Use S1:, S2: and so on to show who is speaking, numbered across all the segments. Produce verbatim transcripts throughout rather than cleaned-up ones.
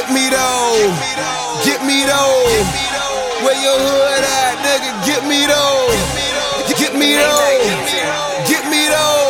S1: Get me though, get me though. Where your hood at, nigga? Get me though, get me though, get me though.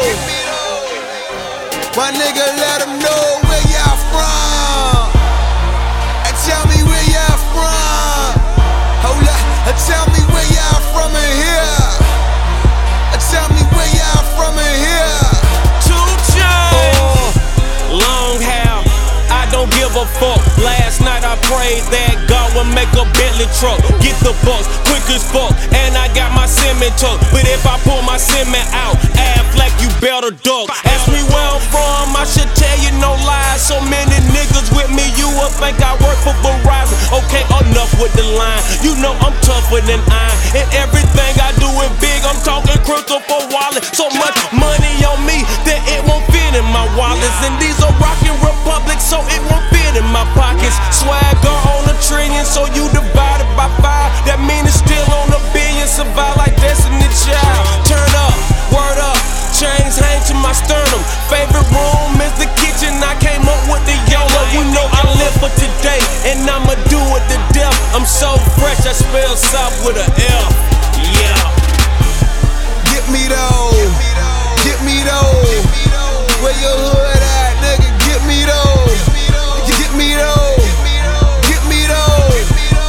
S1: My nigga, let them know where y'all from. And tell me where y'all from. Hold up, and tell me where y'all from in here. And tell me where y'all from in here.
S2: Two chains, long hair, I don't give a fuck. Last night I prayed that God would make a Bentley truck. Get the bucks, quick as fuck, and I got my cement tuck. But if I pull my cement out, act like you better duck. Ask me where I'm from, I should tell you no lies. So many niggas with me, you would think I work for Verizon. Okay, enough with the line. You know I'm tougher than iron, and everything I do is big. I'm talking crypto for wallet. So much money on me that it won't fit in my wallets. And these are rockin' republics, so it won't fit in my pockets. Swagger on a trillion, so you divided by five. That mean it's still on a billion. Survive like Destiny Child. Turn up, word up, chains hang to my sternum. Favorite room is the kitchen. I came up with the YOLO. You know I live for today, and I'ma do it to death. I'm so fresh, I spell south with a L. Yeah.
S1: Get me though, get me though. Where your hood at, nigga? Get me though, get me though, get me though.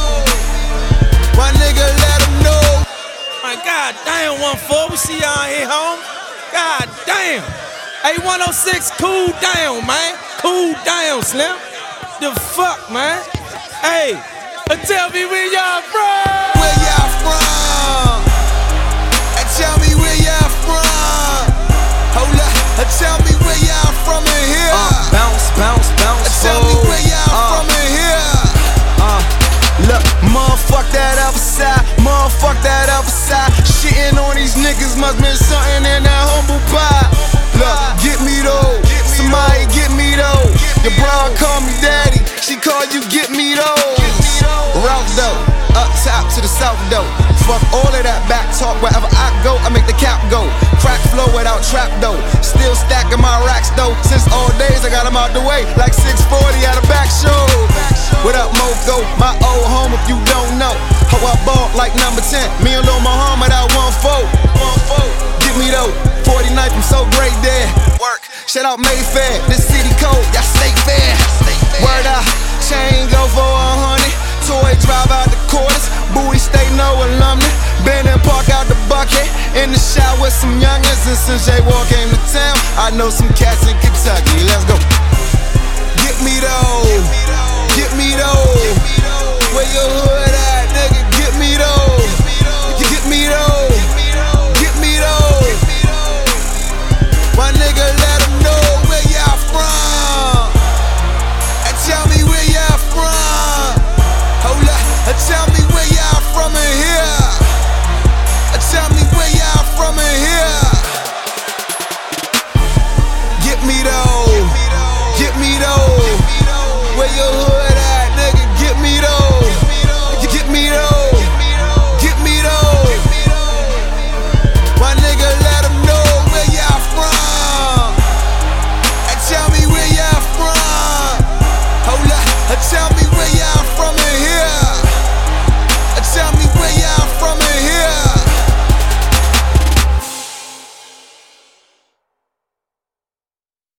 S1: My nigga, let them know.
S3: My God damn, one four, we see y'all here home. God damn. Hey, one oh six, cool down, man. Cool down, Slim. The fuck, man. Hey, uh, tell me where y'all from.
S1: Where y'all from? And tell me where y'all from. Hold up, and tell me where y'all from in here.
S4: Uh, bounce, bounce, bounce.
S1: And tell me where y'all
S4: uh,
S1: from in here.
S4: Uh, look, motherfuck that other side, motherfuck that other side. Shitting on these niggas must been something in that humble pie. Look, get me though, somebody get me though. Your bro call me daddy, she call you get me though. Route though, up top to the south though. Fuck all of that back talk, wherever I go, I make the cap go. Crack flow without trap though, still stacking my racks though. Since all days I got them out the way, like six forty at a back show. What up Moko, my old home if you don't know. How I bought like number ten, me and Lil Muhammad out one four. Get me though, forty-ninth, I'm so great there. Work, shout out Mayfair, this city code, y'all stay fair. Word out, chain go for a hundred. Toy drive out the quarters, Bowie stay no alumni. Been and park out the bucket, in the shot with some youngins. And since J War came to town, I know some cats in